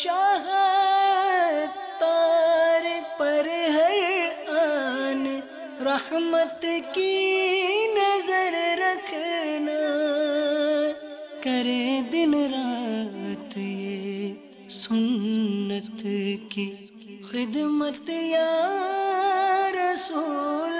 شاہ تار پر ہر آن رحمت کی نظر رکھنا، کرے دن رات یہ سنت کی خدمت یا رسول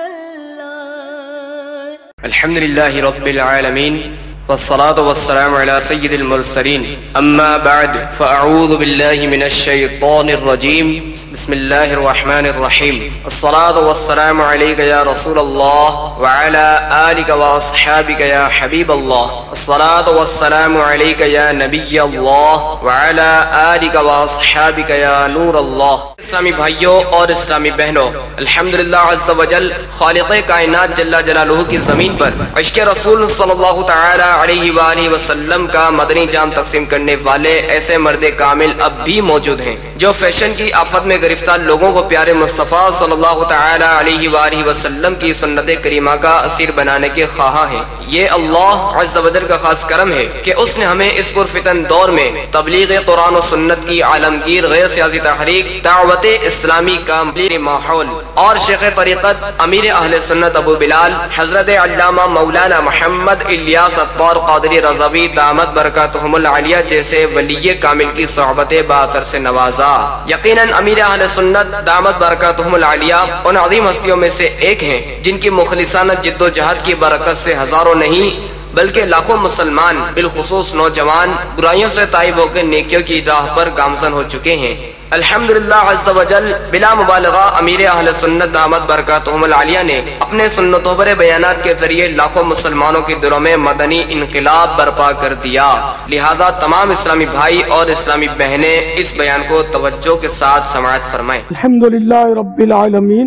اللہ۔ الحمدللہ رب العالمین والصلاة والسلام على سید المرسلین، اما بعد فاعوذ باللہ من الشیطان الرجیم، بسم اللہ الرحمن الرحیم، الصلاة والسلام علیک یا رسول اللہ وعلى آلک واصحابک یا حبیب اللہ، الصلاة والسلام علیک یا نبی اللہ وعلى آلک واصحابک یا نور اللہ۔ اسلامی بھائیوں اور اسلامی بہنوں، الحمدللہ عز و جل خالق کائنات جل جلالہ کی زمین پر عشق رسول صلی اللہ تعالی علیہ وآلہ وسلم کا مدنی جام تقسیم کرنے والے ایسے مرد کامل اب بھی موجود ہیں جو فیشن کی آفت میں گرفتار لوگوں کو پیارے مصطفیٰ صلی اللہ تعالی علیہ وآلہ وسلم کی سنت کریمہ کا اسیر بنانے کے خواہاں ہیں۔ یہ اللہ عز و جل کا خاص کرم ہے کہ اس نے ہمیں اس پرفتن دور میں تبلیغ قرآن و سنت کی عالمگیر غیر سیاسی تحریک، دعوت اسلامی کا ماحول اور شیخ طریقت امیر اہل سنت ابو بلال حضرت علامہ مولانا محمد الیاس اطوار قادری رضوی دامت برکاتہم العالیہ جیسے ولی کامل کی صحبت باثر سے نوازا۔ یقیناً امیر اہل سنت دامت برکاتہم العالیہ ان عظیم ہستیوں میں سے ایک ہیں جن کی مخلصانہ جد و جہد کی برکت سے ہزاروں نہیں بلکہ لاکھوں مسلمان بالخصوص نوجوان برائیوں سے تائب ہو کے نیکیوں کی راہ پر گامزن ہو چکے ہیں۔ الحمدللہ عز و جل بلا مبالغہ امیر اہل سنت دامت برکاتہم العالیہ نے اپنے سنتوں پر بیانات کے ذریعے لاکھوں مسلمانوں کے دلوں میں مدنی انقلاب برپا کر دیا۔ لہذا تمام اسلامی بھائی اور اسلامی بہنیں اس بیان کو توجہ کے ساتھ سماعت فرمائیں۔ الحمدللہ رب العالمین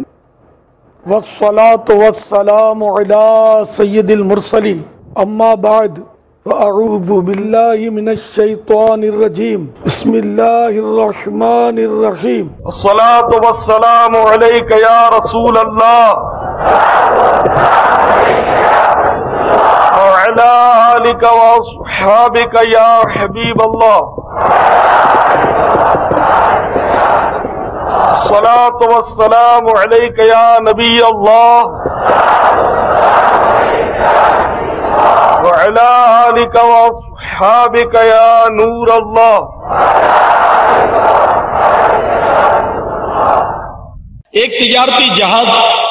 والصلاة والسلام علی سید المرسلین، اما بعد فاعوذ باللہ من الشیطان الرجیم، بسم اللہ الرحمن الرحیم، الصلاة والسلام علیک یا رسول اللہ وعلی آلک واصحابک یا حبیب اللہ، الصلاة والسلام علیک یا نبی اللہ وعلى آلك وأصحابك يا نور اللہ۔ ایک تجارتی جہاز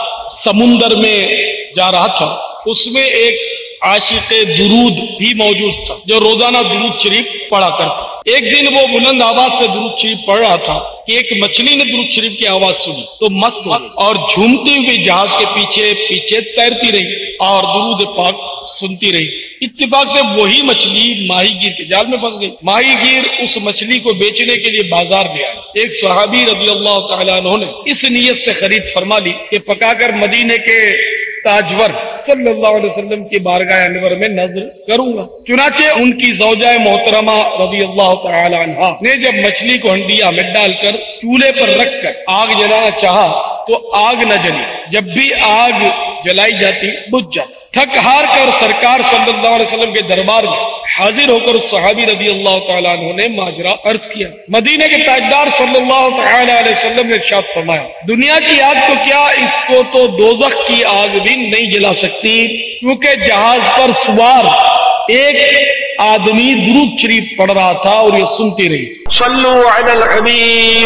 سمندر میں جا رہا تھا، اس میں ایک عاشق درود بھی موجود تھا جو روزانہ درود شریف پڑھا کرتا۔ ایک دن وہ بلند آواز سے درود شریف پڑھ رہا تھا کہ ایک مچھلی نے درود شریف کی آواز سنی تو مست اور جھومتی ہوئی جہاز کے پیچھے پیچھے تیرتی رہی اور درود پاک سنتی رہی۔ اتفاق سے وہی مچھلی ماہی گیر کے جال میں پھنس گئی۔ ماہی گیر اس مچھلی کو بیچنے کے لیے بازار میں آئے۔ ایک صحابی رضی اللہ تعالیٰ عنہ نے اس نیت سے خرید فرما لی کہ پکا کر مدینے کے تاجور صلی اللہ علیہ وسلم کی بارگاہ انور میں نظر کروں گا۔ چنانچہ ان کی زوجہ محترمہ رضی اللہ تعالی عنہا نے جب مچھلی کو ہنڈیا میں ڈال کر چولہے پر رکھ کر آگ جلانا چاہا تو آگ نہ جلی، جب بھی آگ جلائی جاتی بجھ جاتی۔ تھک ہار کر سرکار صلی اللہ علیہ وسلم کے دربار میں حاضر ہو کر صحابی رضی اللہ تعالیٰ عنہ نے ماجرا عرض کیا۔ مدینے کے تاجدار صلی اللہ تعالیٰ علیہ وسلم نے ارشاد فرمایا، دنیا کی آگ تو کیا، اس کو تو دوزخ کی آگ بھی نہیں جلا سکتی، کیونکہ جہاز پر سوار ایک آدمی درود شریف پڑھ رہا تھا اور یہ سنتی رہی۔ صلو علی الحبیب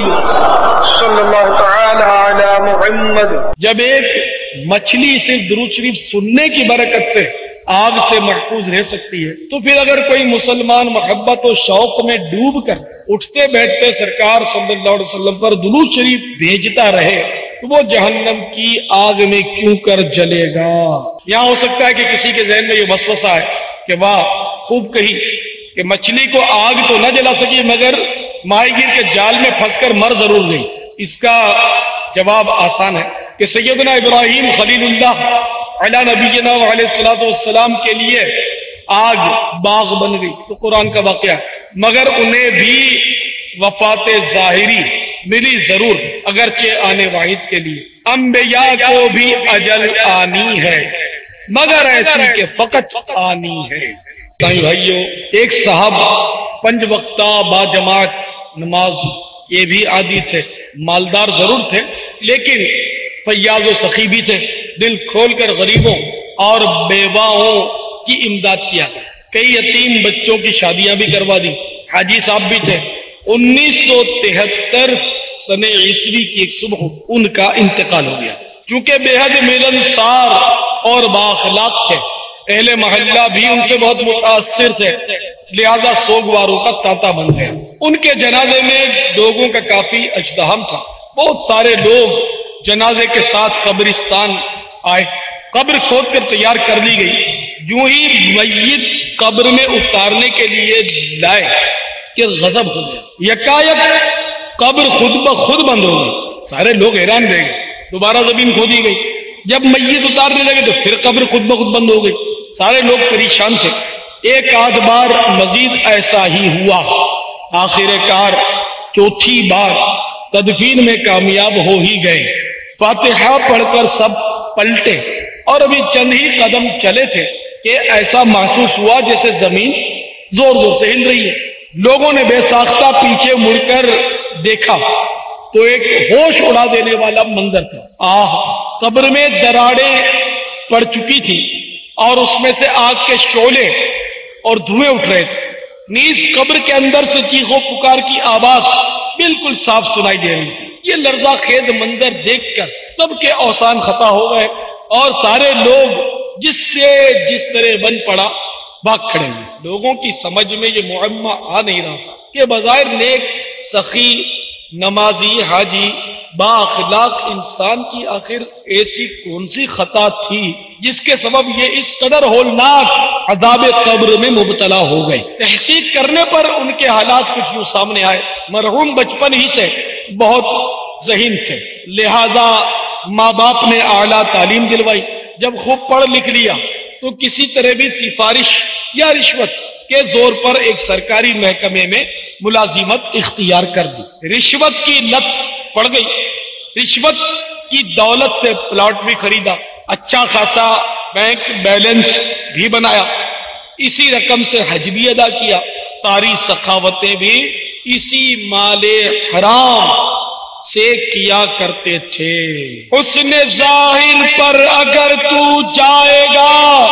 صلی اللہ تعالی علی محمد۔ جب ایک مچھلی صرف درود شریف سننے کی برکت سے آگ سے محفوظ رہ سکتی ہے تو پھر اگر کوئی مسلمان محبت و شوق میں ڈوب کر اٹھتے بیٹھتے سرکار صلی اللہ علیہ وسلم پر درود شریف بھیجتا رہے تو وہ جہنم کی آگ میں کیوں کر جلے گا۔ یہاں ہو سکتا ہے کہ کسی کے ذہن میں یہ وسوسہ ہے کہ واہ خوب کہی کہ مچھلی کو آگ تو نہ جلا سکی مگر ماہی گیر کے جال میں پھنس کر مر ضرور گئی۔ اس کا جواب آسان ہے کہ سیدنا ابراہیم خلیل اللہ علی نبینا علیہ الصلوۃ والسلام کے لیے آگ باغ بن گئی تو قرآن کا واقعہ، مگر انہیں بھی وفات ظاہری ملی ضرور اگرچہ آنے واحد کے لیے۔ انبیاء کو بھی اجل آنی ہے مگر ایسی کہ فقط آنی ہے۔ بھائیو، ایک صاحب 5 وقتہ با جماعت نماز یہ بھی عادی تھے، مالدار ضرور تھے لیکن فیاض و سخی بھی تھے، دل کھول کر غریبوں اور بیواؤں کی امداد کیا، کئی یتیم بچوں کی شادیاں بھی کروا دی۔ حاجی صاحب بھی تھے۔ 1973 سن عیسوی کی ایک صبح ان کا انتقال ہو گیا۔ چونکہ بے حد ملنسار اور بااخلاق تھے، اہل محلہ بھی ان سے بہت متاثر تھے، لہذا سوگواروں کا تانتا بن گیا۔ ان کے جنازے میں لوگوں کا کافی ازدحام تھا، بہت سارے لوگ جنازے کے ساتھ قبرستان آئے، قبر کھود کر تیار کر لی گئی۔ یوں ہی میت قبر میں اتارنے کے لیے لائے کہ غضب ہو گیا، یکایک قبر خود بخود بند ہو گئی، سارے لوگ حیران رہ گئے۔ دوبارہ زمین کھودی گئی، جب میت اتارنے لگے تو پھر قبر خود بخود بند ہو گئی، سارے لوگ پریشان تھے۔ ایک آدھ بار مزید ایسا ہی ہوا، آخر کار چوتھی بار تدفین میں کامیاب ہو ہی گئے۔ فاتحہ پڑھ کر سب پلٹے اور ابھی چند ہی قدم چلے تھے کہ ایسا محسوس ہوا جیسے زمین زور زور سے ہل رہی ہے۔ لوگوں نے بے ساختہ پیچھے مڑ کر دیکھا تو ایک ہوش اڑا دینے والا منظر تھا۔ قبر میں دراڑیں پڑ چکی تھی اور اس میں سے آگ کے شعلے اور دھوئیں اٹھ رہے تھے، نیز قبر کے اندر سے چیخو پکار کی آواز بالکل صاف سنائی دے رہی تھی۔ یہ لرزہ خیز منظر دیکھ کر سب کے اوسان خطا ہو گئے اور سارے لوگ جس طرح بن پڑا بھاگ کھڑے ہوئے۔ لوگوں کی سمجھ میں یہ معمہ آ نہیں رہا تھا کہ بظاہر نیک، سخی، نمازی، حاجی، با اخلاق انسان کی آخر ایسی کون سی خطا تھی جس کے سبب یہ اس قدر ہولناک عذاب قبر میں مبتلا ہو گئے۔ تحقیق کرنے پر ان کے حالات کچھ یوں سامنے آئے۔ مرحوم بچپن ہی سے بہت ذہین تھے، لہذا ماں باپ نے اعلیٰ تعلیم دلوائی۔ جب خوب پڑھ لکھ لیا تو کسی طرح بھی سفارش یا رشوت کے زور پر ایک سرکاری محکمے میں ملازمت اختیار کر دی۔ رشوت کی لت پڑ گئی، رشوت کی دولت سے پلاٹ بھی خریدا، اچھا خاصا بینک بیلنس بھی بنایا، اسی رقم سے حج بھی ادا کیا، ساری سخاوتیں بھی اسی مال حرام سے کیا کرتے تھے۔ حسن ظاہر پر اگر تو جائے گا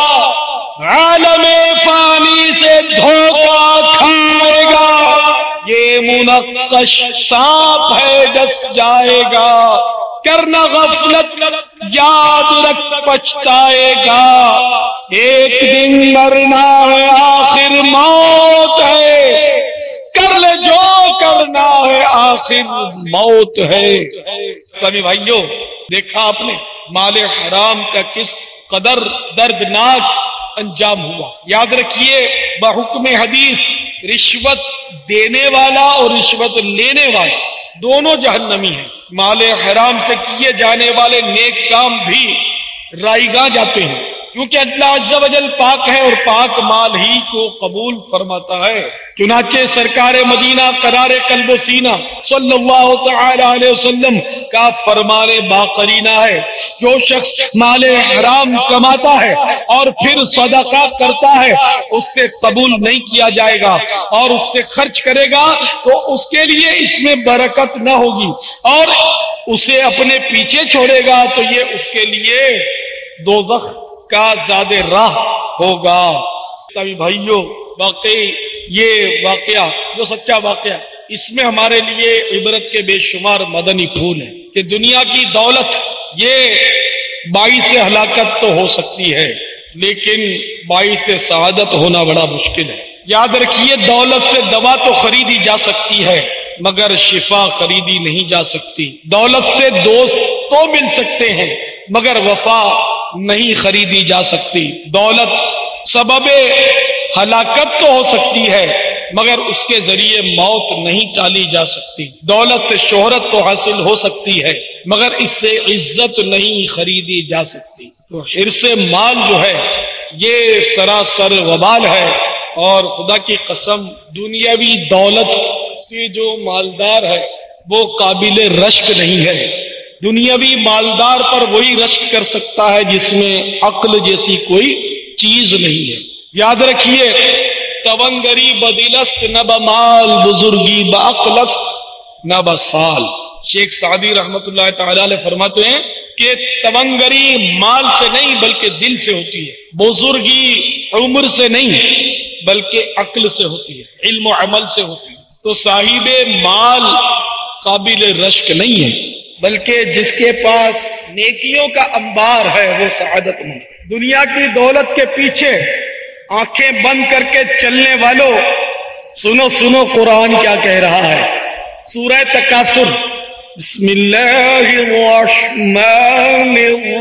عالم فانی سے دھوکہ کھائے گا، یہ منقش سانپ ہے ڈس جائے گا، کرنا غفلت یاد رکھ پچھتائے گا، ایک دن مرنا ہے آخر موت ہے، کر لے جو کرنا ہے آخر موت ہے۔ سبھی بھائیوں، دیکھا آپ نے مال حرام کا کس قدر دردناک انجام ہوا۔ یاد رکھیے بحکم حدیث رشوت دینے والا اور رشوت لینے والا دونوں جہنمی ہیں۔ مال حرام سے کیے جانے والے نیک کام بھی رائیگاں جاتے ہیں، کیونکہ اللہ عز و جل پاک ہے اور پاک مال ہی کو قبول فرماتا ہے۔ چنانچہ سرکار مدینہ قرار قلب و سینہ صلی اللہ تعالی علیہ وسلم کا فرمان باقرینہ ہے، جو شخص مال حرام کماتا ہے اور پھر صدقہ کرتا ہے اس سے قبول نہیں کیا جائے گا، اور اس سے خرچ کرے گا تو اس کے لیے اس میں برکت نہ ہوگی، اور اسے اپنے پیچھے چھوڑے گا تو یہ اس کے لیے دوزخ کا زیادہ راہ ہوگا۔ تبھی بھائیوں، واقعی یہ واقعہ جو سچا واقعہ، اس میں ہمارے لیے عبرت کے بے شمار مدنی پھول ہیں کہ دنیا کی دولت یہ باعث ہلاکت تو ہو سکتی ہے لیکن باعث سعادت ہونا بڑا مشکل ہے۔ یاد رکھیے دولت سے دوا تو خریدی جا سکتی ہے مگر شفا خریدی نہیں جا سکتی، دولت سے دوست تو مل سکتے ہیں مگر وفا نہیں خریدی جا سکتی، دولت سبب ہلاکت تو ہو سکتی ہے مگر اس کے ذریعے موت نہیں ٹالی جا سکتی، دولت سے شہرت تو حاصل ہو سکتی ہے مگر اس سے عزت نہیں خریدی جا سکتی۔ تو حرص مال جو ہے یہ سراسر وبال ہے، اور خدا کی قسم دنیاوی دولت سے جو مالدار ہے وہ قابل رشک نہیں ہے، دنیاوی مالدار پر وہی رشک کر سکتا ہے جس میں عقل جیسی کوئی چیز نہیں ہے۔ یاد رکھیے توانگری بدلست نہ بمال، بزرگی بعقلست نہ بسال۔ شیخ سعدی رحمت اللہ تعالی علیہ فرماتے ہیں کہ توانگری مال سے نہیں بلکہ دل سے ہوتی ہے، بزرگی عمر سے نہیں بلکہ عقل سے ہوتی ہے، علم و عمل سے ہوتی ہے۔ تو صاحب مال قابل رشک نہیں ہے، بلکہ جس کے پاس نیکیوں کا انبار ہے وہ سعادت مند۔ دنیا کی دولت کے پیچھے آنکھیں بند کر کے چلنے والوں، سنو سنو قرآن کیا کہہ رہا ہے، سورہ تکاثر، بسم اللہ الرحمن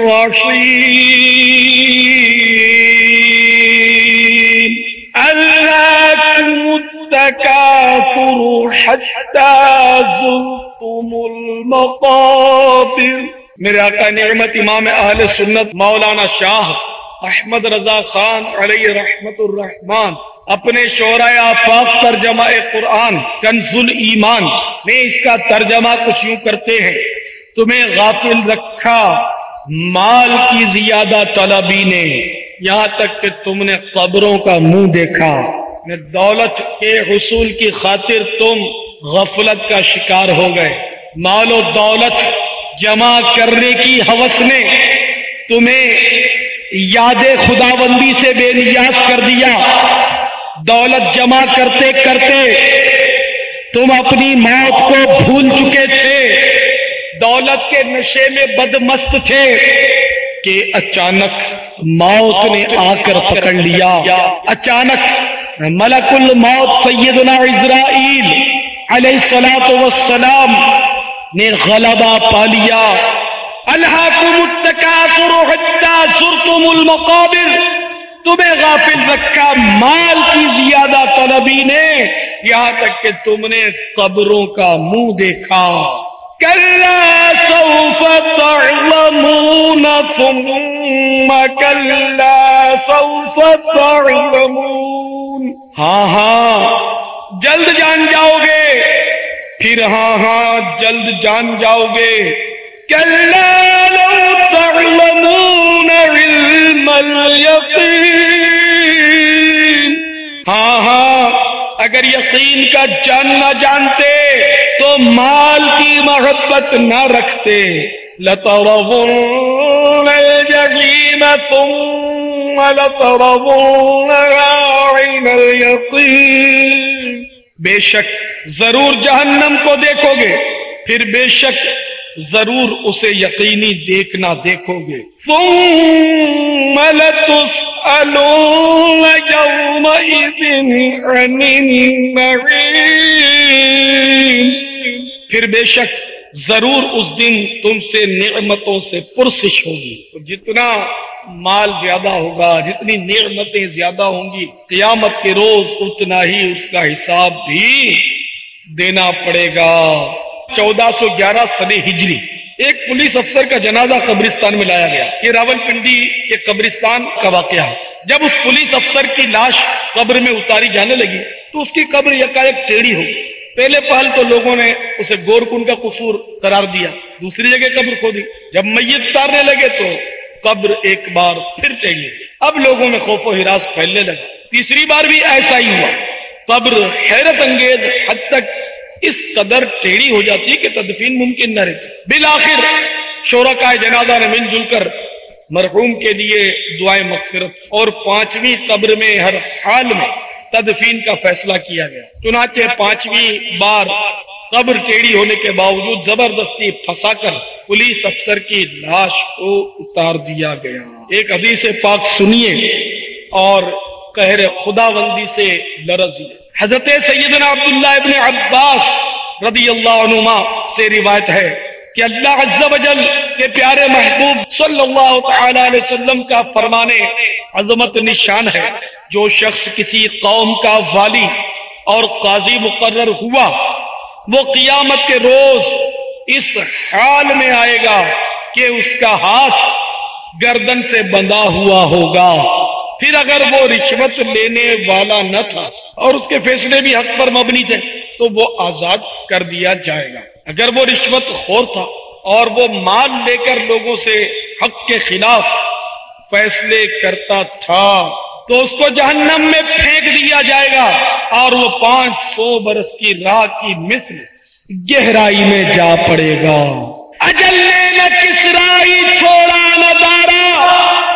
الرحیم، ألهاكم التكاثر حتى زرتم المقابر۔ میرے آقا نعمت امام اہل سنت مولانا شاہ احمد رضا خان علیہ رحمت الرحمان اپنے شعراء آفاق ترجمہ قرآن کنز الایمان میں اس کا ترجمہ کچھ یوں کرتے ہیں، تمہیں غافل رکھا مال کی زیادہ طلبی نے، یہاں تک کہ تم نے قبروں کا منہ دیکھا۔ دولت کے حصول کی خاطر تم غفلت کا شکار ہو گئے، مال و دولت جمع کرنے کی ہوس نے تمہیں یاد خداوندی سے بے نیاز کر دیا۔ دولت جمع کرتے کرتے تم اپنی موت کو بھول چکے تھے، دولت کے نشے میں بدمست تھے کہ اچانک موت نے آ کر پکڑ لیا۔ اچانک ملک الموت سیدنا عزرائیل علیہ الصلاۃ والسلام نے غلبہ پا لیا۔ الہاکم التکاثر حتی زرتم المقابر، تمہیں غافل رکھا مال کی زیادہ طلبی نے، یہاں تک کہ تم نے قبروں کا منہ دیکھا۔ کلا سوف تعلمون ثم کلا سوف تعلمون، ہاں ہاں جلد جان جاؤ گے، پھر ہاں ہاں جلد جان جاؤ گے۔ کلا لو تعلمون علم الیقین، ہاں ہاں اگر یقین کا جاننا جانتے تو مال کی محبت نہ رکھتے۔ لترون الجحیم ثم لترونها عین الیقین، بے شک ضرور جہنم کو دیکھو گے، پھر بے شک ضرور اسے یقینی دیکھنا دیکھو گے۔ ثم لتسألن یومئذ عن النعیم، پھر بے شک ضرور اس دن تم سے نعمتوں سے پرسش ہوگی۔ تو جتنا مال زیادہ ہوگا، جتنی نعمتیں زیادہ ہوں گی، قیامت کے روز اتنا ہی اس کا حساب بھی دینا پڑے گا۔ 1411 سنے ہجری ایک پولیس افسر کا جنازہ قبرستان میں لایا گیا۔ یہ راولپنڈی کے قبرستان کا واقعہ ہے۔ جب اس پولیس افسر کی لاش قبر میں اتاری جانے لگی تو اس کی قبر یکایک ٹیڑھی ہو گئی۔ پہلے پہل تو لوگوں نے اسے گورکن کا قصور قرار دیا، دوسری جگہ قبر کھودی۔ جب میت اتارنے لگے تو قبر ایک بار پھر ٹیڑھی۔ اب لوگوں میں خوف و ہراس پھیلنے لگا۔ تیسری بار بھی ایسا ہی ہوا، قبر حیرت انگیز حد تک اس قدر ٹیڑھی ہو جاتی کہ تدفین ممکن نہ رہتی۔ بالآخر شرکاء جنازہ نے مل جل کر مرحوم کے لیے دعائیں مغفرت اور 5ویں قبر میں ہر حال میں تدفین کا فیصلہ کیا گیا۔ چنانچہ 5ویں بار قبر ٹیڑھی ہونے کے باوجود زبردستی پھنسا کر پولیس افسر کی لاش کو اتار دیا گیا۔ ایک حدیث پاک سنیے اور قہر خداوندی سے لرزیے۔ حضرت سیدنا عبداللہ ابن عباس رضی اللہ عنہما سے روایت ہے کہ اللہ عز و جل کے پیارے محبوب صلی اللہ تعالی علیہ وسلم کا فرمان عظمت نشان ہے، جو شخص کسی قوم کا والی اور قاضی مقرر ہوا وہ قیامت کے روز اس حال میں آئے گا کہ اس کا ہاتھ گردن سے بندھا ہوا ہوگا۔ پھر اگر وہ رشوت لینے والا نہ تھا اور اس کے فیصلے بھی حق پر مبنی تھے تو وہ آزاد کر دیا جائے گا۔ اگر وہ رشوت خور تھا اور وہ مال لے کر لوگوں سے حق کے خلاف فیصلے کرتا تھا تو اس کو جہنم میں پھینک دیا جائے گا اور وہ 500 برس کی راہ کی مثل گہرائی میں جا پڑے گا۔ اجل نے نہ کسرائی چھوڑا نہ دارا،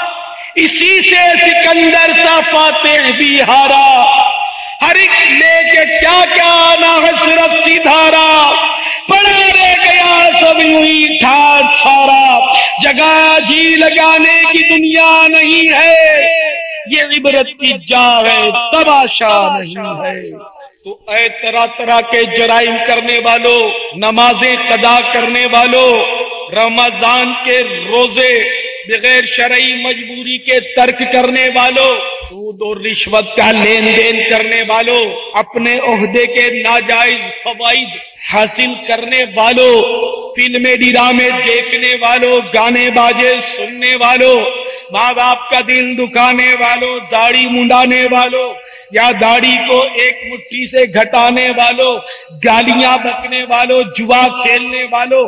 اسی سے سکندر سا فاتح بھی ہارا، ہر ایک لے کے کیا کیا نہ حسرت سی دھارا، پڑا رہ گیا سب یوں ہی ٹھاٹ سارا، جگہ جی لگانے کی دنیا نہیں ہے، یہ عبرت کی جا ہے تماشا نہیں ہے۔ تو اے طرح طرح کے جرائم کرنے والوں، نمازیں قضا کرنے والوں، رمضان کے روزے بغیر شرعی مجبوری کے ترک کرنے والوں، سود اور رشوت کا لین دین کرنے والوں، اپنے عہدے کے ناجائز فوائد حاصل کرنے والوں، فلمیں ڈرامے دیکھنے والوں، گانے باجے سننے والوں، ماں باپ کا دل دکھانے والوں، داڑھی منڈانے والوں یا داڑھی کو ایک مٹھی سے گھٹانے والوں، گالیاں بکنے والوں، جوا کھیلنے والوں،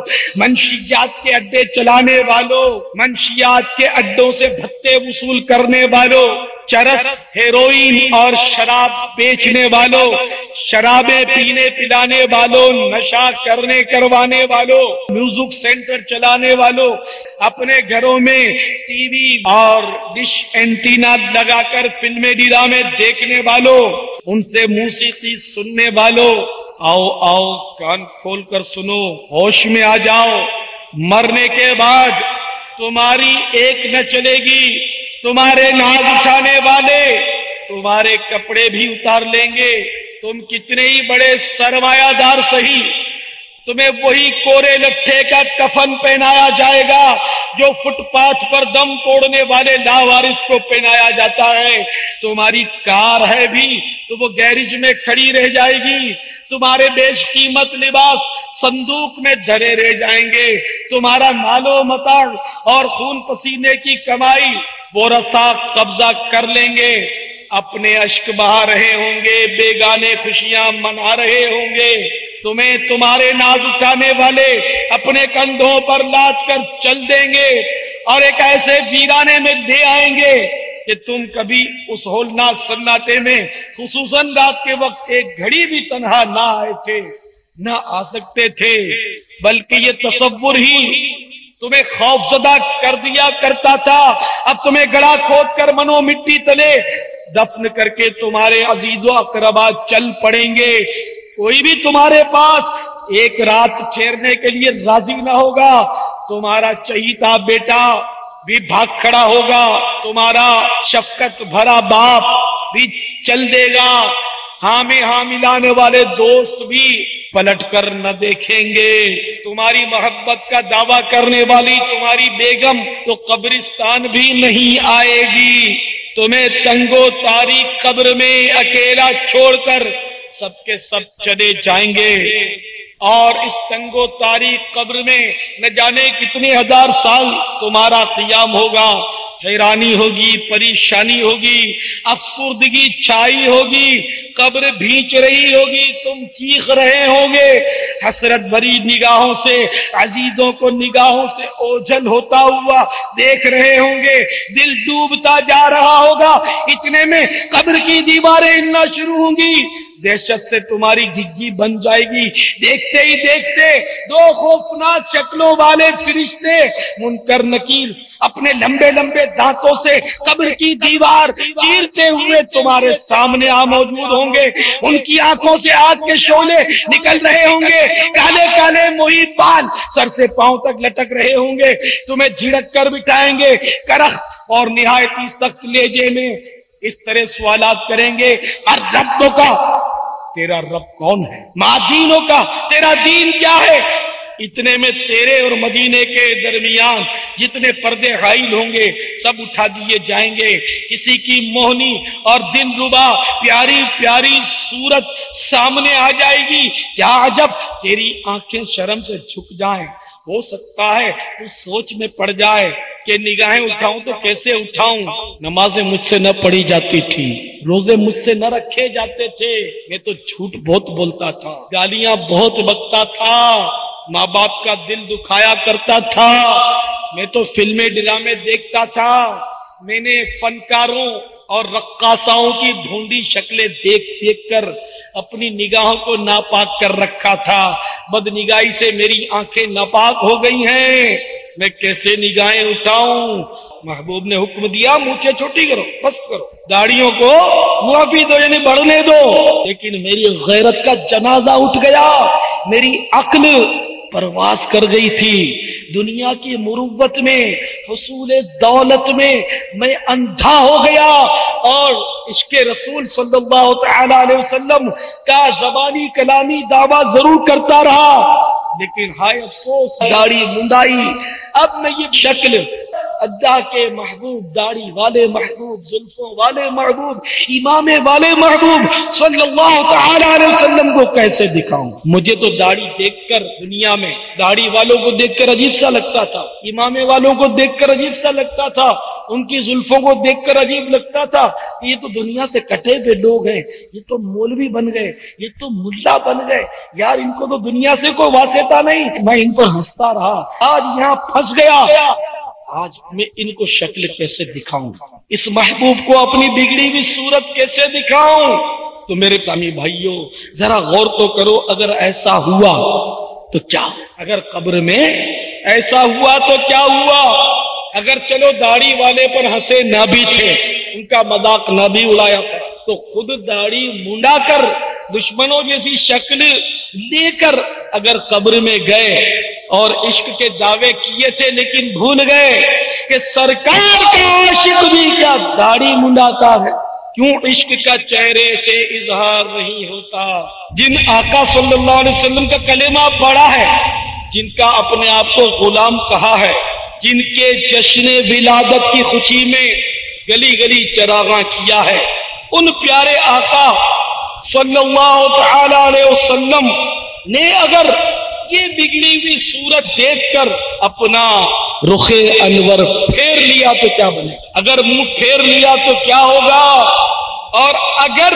منشیات کے اڈے چلانے والوں، منشیات کے اڈوں سے بھتے وصول کرنے والوں، چرس، ہیروئن اور شراب بیچنے والوں، شرابیں پینے پلانے والوں، نشہ کروانے والوں، میوزک سینٹر چلانے والوں، اپنے گھروں میں ٹی وی اور ڈش اینٹینا لگا کر فلمیں ڈرامے دیکھنے والوں، ان سے موسیقی سننے والوں، آؤ آؤ کان کھول کر سنو، ہوش میں آ جاؤ، مرنے کے بعد تمہاری ایک نہ چلے گی، تمہارے ناز اٹھانے والے تمہارے کپڑے بھی اتار لیں گے، تم کتنے ہی بڑے سرمایہ دار سہی، تمہیں وہی کورے لٹھے کا کفن پہنایا جائے گا جو فٹ پاتھ پر دم توڑنے والے لاوارث کو پہنایا جاتا ہے، تمہاری کار ہے بھی تو وہ گیرج میں کھڑی رہ جائے گی، تمہارے بیش قیمت لباس صندوق میں دھرے رہ جائیں گے، تمہارا مال و متاع اور خون پسینے کی کمائی وہ رسا قبضہ کر لیں گے، اپنے اشک بہا رہے ہوں گے، بیگانے خوشیاں منا رہے ہوں گے، تمہیں تمہارے ناز اٹھانے والے اپنے کندھوں پر لاد کر چل دیں گے اور ایک ایسے ویرانے میں لے آئیں گے کہ تم کبھی اس ہولناک سناٹے میں خصوصاً رات کے وقت ایک گھڑی بھی تنہا نہ آئے تھے، نہ آ سکتے تھے، بلکہ یہ تصور ہی تمہیں خوفزدہ کر دیا کرتا تھا۔ اب تمہیں گڑھا کھود کر منو مٹی تلے دفن کر کے تمہارے عزیز و اقربا چل پڑیں گے، کوئی بھی تمہارے پاس ایک رات ٹھہرنے کے لیے راضی نہ ہوگا، تمہارا چہیتا بیٹا بھی بھاگ کھڑا ہوگا، تمہارا شفقت بھرا باپ بھی چل دے گا، ہاں میں ہاں ملانے والے دوست بھی پلٹ کر نہ دیکھیں گے، تمہاری محبت کا دعویٰ کرنے والی تمہاری بیگم تو قبرستان بھی نہیں آئے گی، تمہیں تنگو تاریک قبر میں اکیلا چھوڑ کر سب کے سب چلے جائیں گے، اور اس تنگو تاریک قبر میں نہ جانے کتنے ہزار سال تمہارا قیام ہوگا، حیرانی ہوگی، پریشانی ہوگی، افسردگی چھائی ہوگی، قبر بھینچ رہی ہوگی، تم چیخ رہے ہوں گے، حسرت بھری نگاہوں سے عزیزوں کو نگاہوں سے اوجھل ہوتا ہوا دیکھ رہے ہوں گے، دل ڈوبتا جا رہا ہوگا، اتنے میں قبر کی دیواریں ہلنا شروع ہوں گی، دہشت سے تمہاری گھگی بن جائے گی، دیکھتے ہی دیکھتے دو خوفناک شکلوں والے فرشتے منکر نکیر اپنے لمبے لمبے دانتوں سے قبر کی دیوار چیرتے ہوئے تمہارے سامنے آ موجود ہوں گے، ان کی آنکھوں سے آگ کے شعلے نکل رہے ہوں گے، کالے کالے محیط بال سر سے پاؤں تک لٹک رہے ہوں گے، تمہیں جھڑک کر بٹھائیں گے، کرخت اور نہایت ہی سخت لہجے میں اس طرح سوالات کریں گے، اور ربوں کا تیرا رب کون ہے، ماں دینوں کا تیرا دین کیا ہے، اتنے میں تیرے اور مدینے کے درمیان جتنے پردے حائل ہوں گے سب اٹھا دیے جائیں گے، کسی کی موہنی اور دل ربا پیاری پیاری صورت سامنے آ جائے گی، کیا عجب تیری آنکھیں شرم سے جھک جائیں، ہو سکتا ہے تو سوچ میں پڑ جائے کہ نگاہیں اٹھاؤں تو کیسے اٹھاؤں، نمازیں مجھ سے نہ پڑھی جاتی تھی، روزے مجھ سے نہ رکھے جاتے تھے، میں تو جھوٹ بہت بولتا تھا، گالیاں بہت بکتا تھا، ماں باپ کا دل دکھایا کرتا تھا، میں تو فلمیں ڈرامے دیکھتا تھا، میں نے فنکاروں اور رقاصاؤں کی ڈھونڈی شکلیں دیکھ دیکھ کر اپنی نگاہوں کو ناپاک کر رکھا تھا. بدنگاہی سے میری آنکھیں ناپاک ہو گئی ہیں، میں کیسے نگاہیں اٹھاؤں؟ محبوب نے حکم دیا مونچھیں چھوٹی کرو، بس کرو، داڑھیوں کو معافی دو، یعنی بڑھنے دو. لیکن میری غیرت کا جنازہ اٹھ گیا، میری عقل پرواز کر گئی تھی. دنیا کی مروت میں، حصول دولت میں اندھا ہو گیا اور عشق رسول صلی اللہ تعالی علیہ وسلم کا زبانی کلامی دعویٰ ضرور کرتا رہا، لیکن ہائے افسوس، داڑھی منڈائی. اب میں یہ شکل اللہ کے محبوب، داڑھی والے محبوب، زلفوں والے محبوب، امام والے محبوب صلی اللہ تعالی علیہ وسلم کو کیسے دکھاؤں؟ مجھے تو داڑھی دیکھ کر دنیا میں داڑھی والوں کو دیکھ کر عجیب سا لگتا تھا، امام والوں کو دیکھ کر عجیب سا لگتا تھا، ان کی زلفوں کو دیکھ کر عجیب لگتا تھا کہ یہ تو دنیا سے کٹے ہوئے لوگ ہیں، یہ تو مولوی بن گئے، یہ تو ملا بن گئے، یار ان کو تو دنیا سے کوئی واسطہ نہیں. میں ان پر ہنستا رہا، آج یہاں پھنس گیا. آج میں ان کو شکل کیسے دکھاؤں؟ اس محبوب کو اپنی بگڑی ہوئی صورت کیسے دکھاؤں؟ تو میرے اسلامی بھائیوں ذرا غور تو کرو، اگر ایسا ہوا تو کیا؟ اگر قبر میں ایسا ہوا تو کیا ہوا؟ اگر چلو داڑھی والے پر ہنسے نہ بھی تھے، ان کا مذاق نہ بھی اڑایا تھا، تو خود داڑھی منڈا کر دشمنوں جیسی شکل لے کر اگر قبر میں گئے اور عشق کے دعوے کیے تھے لیکن بھول گئے کہ سرکار کا عاشق بھی کیا داڑھی منڈاتا ہے؟ کیوں عشق کا چہرے سے اظہار نہیں ہوتا؟ جن آقا صلی اللہ علیہ وسلم کا کلمہ پڑھا ہے، جن کا اپنے آپ کو غلام کہا ہے، جن کے جشن ولادت کی خوشی میں گلی گلی چراغاں کیا ہے، ان پیارے آقا صلی اللہ تعالی علیہ وسلم نے اگر یہ بگڑی ہوئی صورت دیکھ کر اپنا رخ انور پھیر لیا تو کیا بنے گا؟ اگر منہ پھیر لیا تو کیا ہوگا؟ اور اگر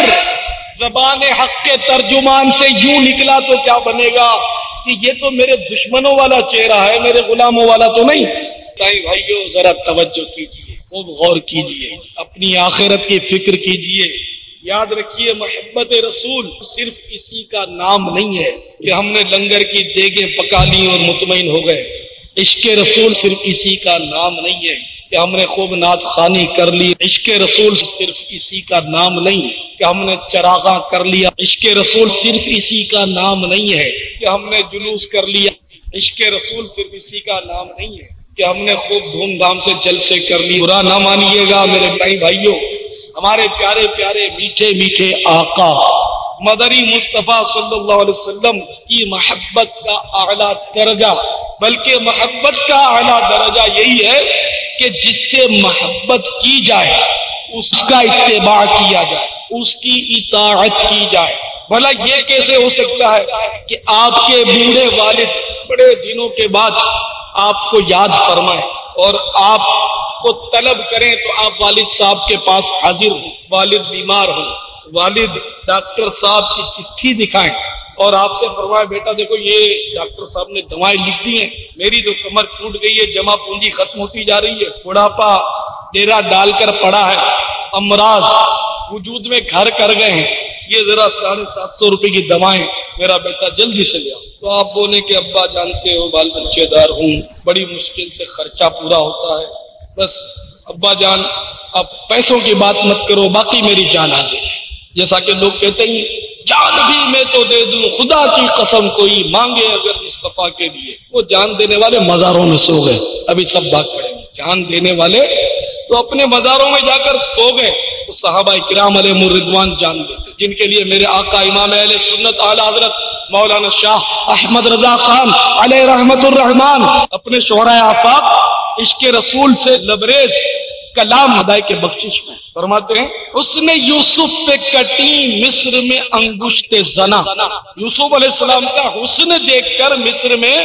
زبان حق کے ترجمان سے یوں نکلا تو کیا بنے گا کہ یہ تو میرے دشمنوں والا چہرہ ہے، میرے غلاموں والا تو نہیں. بھائیو ذرا توجہ کیجیے، خوب غور کیجیے، اپنی آخرت کی فکر کیجیے. یاد رکھیے محبت رسول صرف اسی کا نام نہیں ہے کہ ہم نے لنگر کی دیگیں پکا لی اور مطمئن ہو گئے. عشق رسول صرف اسی کا نام نہیں ہے کہ ہم نے خوب نعت خوانی کر لی. عشق رسول صرف اسی کا نام نہیں کہ ہم نے چراغاں کر لیا. عشق رسول صرف اسی کا نام نہیں ہے کہ ہم نے جلوس کر لیا. عشق رسول صرف اسی کا نام نہیں ہے کہ ہم نے خوب دھوم دھام سے جلسے کر لی. برا نہ مانیے گا میرے بھائیوں، ہمارے پیارے پیارے میٹھے میٹھے آقا مدنی مصطفیٰ صلی اللہ علیہ وسلم کی محبت کا اعلیٰ درجہ، بلکہ محبت کا اعلیٰ درجہ یہی ہے کہ جس سے محبت کی جائے، اس کا اتباع کیا جائے، اس کی اطاعت کی جائے. بھلا یہ کیسے ہو سکتا ہے کہ آپ کے بوڑھے والد بڑے دنوں کے بعد آپ کو یاد فرمائیں اور آپ کو طلب کریں تو آپ والد صاحب کے پاس حاضر ہوں، والد بیمار ہوں، والد ڈاکٹر صاحب کی چٹھی دکھائیں اور آپ سے فرمائے بیٹا دیکھو یہ ڈاکٹر صاحب نے دوائیں لکھ دی ہیں، میری تو کمر ٹوٹ گئی ہے، جمع پونجی ختم ہوتی جا رہی ہے، بڑھاپا ڈیرا ڈال کر پڑا ہے، امراض وجود میں گھر کر گئے ہیں، یہ ذرا 750 روپے کی دوائیں میرا بیٹا جلدی سے لیا. تو آپ بولے کہ ابا جانتے ہو بال بچے دار ہوں، بڑی مشکل سے خرچہ پورا ہوتا ہے، بس ابا جان آپ پیسوں کی بات مت کرو، باقی میری جان حاضر ہے. جیسا کہ لوگ کہتے ہیں جان بھی میں تو دے دوں، خدا کی قسم کوئی مانگے اگر مصطفیٰ کے لیے. وہ جان دینے والے مزاروں میں سو گئے، ابھی سب بات پڑیں گے. جان دینے والے تو اپنے مزاروں میں جا کر سو گئے. تو صحابہ کرام علیہم الرضوان جان دیتے، جن کے لیے میرے آقا امام اہل سنت اعلیٰ حضرت مولانا شاہ احمد رضا خان علیہ رحمت الرحمان اپنے شعراء آفاق عشق رسول سے لبریز کلام ہدایت کے بخشش میں فرماتے ہیں، حسن یوسف پہ کٹی مصر میں انگشت زنا. یوسف علیہ السلام کا حسن دیکھ کر مصر میں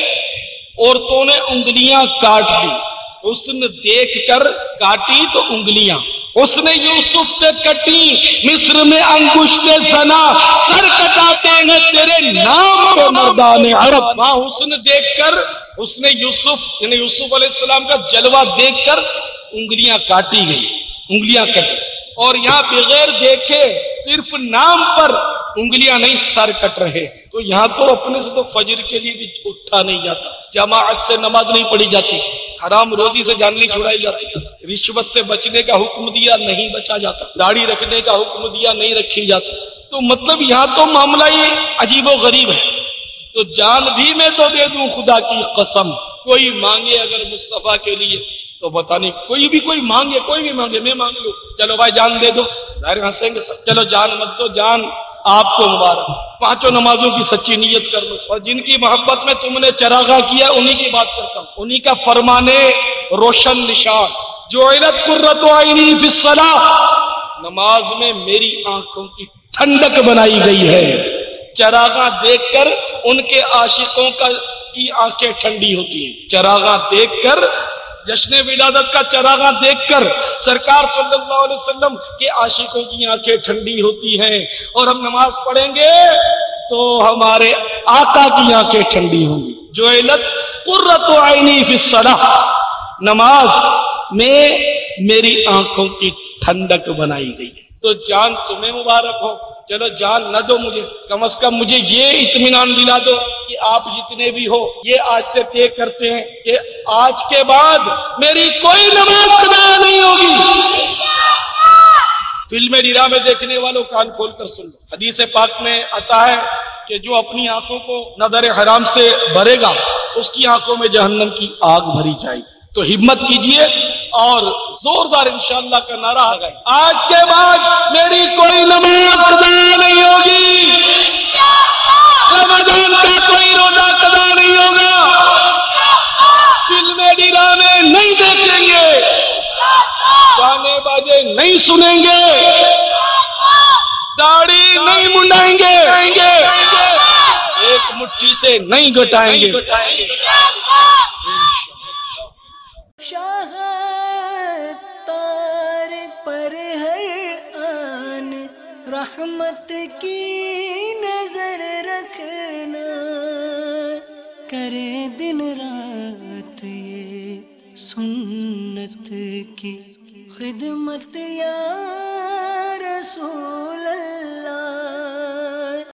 عورتوں نے انگلیاں کاٹ دی. حسن دیکھ کر کاٹی تو انگلیاں. حسن یوسف پہ کٹی مصر میں انگشت زنا، سر کٹاتے ہیں تیرے نام پہ مردان عرب. وہاں حسن دیکھ کر حسن یوسف یعنی یوسف علیہ السلام کا جلوہ دیکھ کر انگلیاں کاٹی گئی، انگلیاں کٹی. اور یہاں بغیر دیکھے صرف نام پر انگلیاں نہیں سر کٹ رہے. تو یہاں تو اپنے سے تو فجر کے لیے بھی اٹھا نہیں جاتا, جماعت سے نماز نہیں پڑھی جاتی, حرام روزی سے جان نہیں چھڑائی جاتی, رشوت سے بچنے کا حکم دیا نہیں بچا جاتا, داڑھی رکھنے کا حکم دیا نہیں رکھی جاتی. تو مطلب یہاں تو معاملہ یہ عجیب و غریب ہے. تو جان بھی میں تو دے دوں خدا کی قسم, کوئی مانگے اگر مصطفیٰ کے لیے تو بتا نہیں, کوئی مانگے, کوئی بھی مانگے, میں مانگ لوں, چلو بھائی جان دے دو, ظاہر ہنسیں گے سب, چلو جان مت دو, جان آپ کو مبارک, 5 نمازوں کی سچی نیت کر لو. اور جن کی محبت میں تم نے چراغاں کیا انہی کی بات کرتا ہوں, انہی کا فرمانے روشن نشان, جعلت قرۃ عینی فی الصلاۃ, نماز میں میری آنکھوں کی ٹھنڈک بنائی گئی ہے. چراغاں دیکھ کر ان کے عاشقوں کی آنکھیں ٹھنڈی ہوتی ہیں. چراغاں دیکھ کر, جشن ولادت کا چراغاں دیکھ کر سرکار صلی اللہ علیہ وسلم کے عاشقوں کی آنکھیں ٹھنڈی ہوتی ہیں. اور ہم نماز پڑھیں گے تو ہمارے آقا کی آنکھیں ٹھنڈی ہوں گی. جعلت قرۃ عینی فی الصلاۃ, نماز میں میری آنکھوں کی ٹھنڈک بنائی گئی. تو جان تمہیں مبارک ہو, چلو جان نہ دو مجھے, کم از کم مجھے یہ اطمینان دلا دو کہ آپ جتنے بھی ہو یہ آج سے طے کرتے ہیں کہ آج کے بعد میری کوئی نماز قضا نہیں ہوگی. فلم ڈرامے دیکھنے والوں کان کھول کر سن لو, حدیث پاک میں آتا ہے کہ جو اپنی آنکھوں کو نظر حرام سے بھرے گا اس کی آنکھوں میں جہنم کی آگ بھری جائے گی. تو ہمت کیجئے اور زوردار انشاءاللہ کا نعرہ لگائیں, آج کے بعد میری کوئی نماز قضا نہیں ہوگی, رمضان کا کوئی روزہ قضا نہیں ہوگا, فلمیں ڈرامے نہیں دیکھیں گے, گانے باجے نہیں سنیں گے, داڑھی نہیں منڈائیں گے, ایک مٹھی سے نہیں گٹائیں گے. شاہ تار پر ہر آن رحمت کی نظر رکھنا, کرے دن رات یہ سنت کی خدمت یا رسول اللہ.